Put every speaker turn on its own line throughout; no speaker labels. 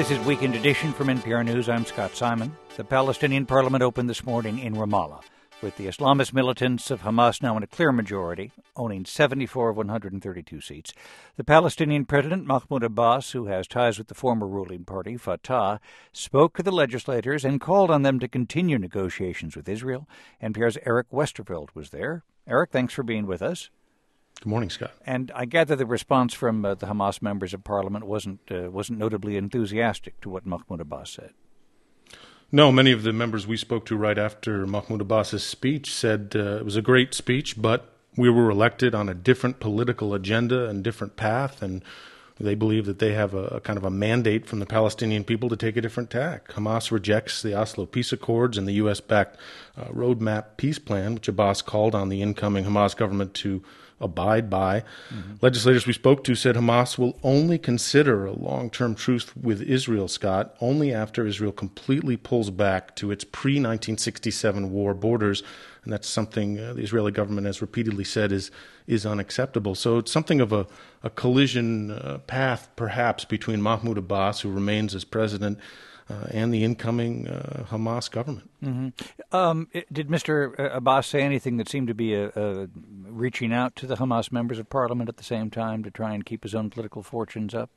This is Weekend Edition from NPR News. I'm Scott Simon. The Palestinian parliament opened this morning in Ramallah, with the Islamist militants of Hamas now in a clear majority, owning 74 of 132 seats. The Palestinian president, Mahmoud Abbas, who has ties with the former ruling party, Fatah, spoke to the legislators and called on them to continue negotiations with Israel. NPR's Eric Westerveld was there. Eric, thanks for being with us.
Good morning, Scott.
And I gather the response from the Hamas members of parliament wasn't notably enthusiastic to what Mahmoud Abbas said.
No, many of the members we spoke to right after Mahmoud Abbas's speech said it was a great speech, but we were elected on a different political agenda and different path, and they believe that they have a kind of a mandate from the Palestinian people to take a different tack. Hamas rejects the Oslo peace accords and the U.S.-backed roadmap peace plan, which Abbas called on the incoming Hamas government to abide by. Mm-hmm. Legislators we spoke to said Hamas will only consider a long-term truce with Israel, Scott, only after Israel completely pulls back to its pre-1967 war borders. And that's something the Israeli government has repeatedly said is unacceptable. So it's something of a collision path, perhaps, between Mahmoud Abbas, who remains as president, and the incoming Hamas government.
Mm-hmm. Did Mr. Abbas say anything that seemed to be reaching out to the Hamas members of parliament at the same time to try and keep his own political fortunes up?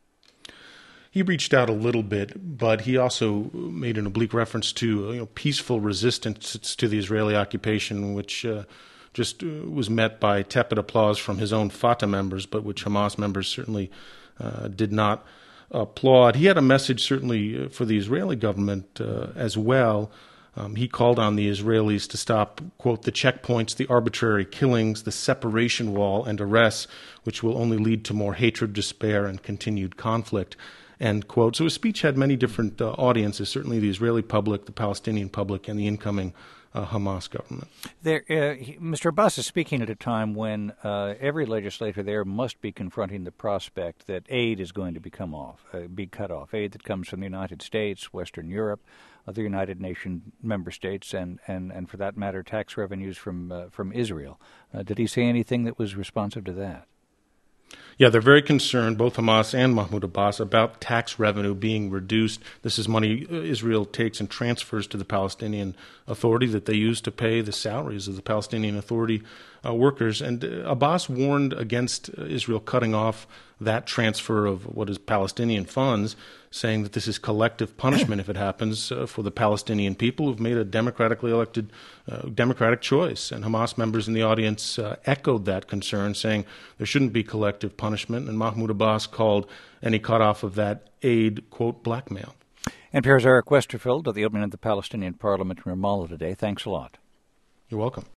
He reached out a little bit, but he also made an oblique reference to peaceful resistance to the Israeli occupation, which just was met by tepid applause from his own Fatah members, but which Hamas members certainly did not applaud. He had a message certainly for the Israeli government as well. He called on the Israelis to stop, quote, the checkpoints, the arbitrary killings, the separation wall, and arrests, which will only lead to more hatred, despair, and continued conflict, end quote. So his speech had many different audiences, certainly the Israeli public, the Palestinian public, and the incoming Hamas government.
Mr. Abbas is speaking at a time when every legislator there must be confronting the prospect that aid is going to be cut off, aid that comes from the United States, Western Europe, other United Nations member states, and for that matter, tax revenues from Israel. Did he say anything that was responsive to that?
Yeah, they're very concerned, both Hamas and Mahmoud Abbas, about tax revenue being reduced. This is money Israel takes and transfers to the Palestinian Authority that they use to pay the salaries of the Palestinian Authority workers. And Abbas warned against Israel cutting off that transfer of what is Palestinian funds, saying that this is collective punishment if it happens for the Palestinian people who've made a democratically elected democratic choice. And Hamas members in the audience echoed that concern, saying there shouldn't be collective punishment. And Mahmoud Abbas called any cutoff of that aid, quote, blackmail.
NPR's Eric Westerveld at the opening of the Palestinian Parliament in Ramallah today. Thanks a lot.
You're welcome.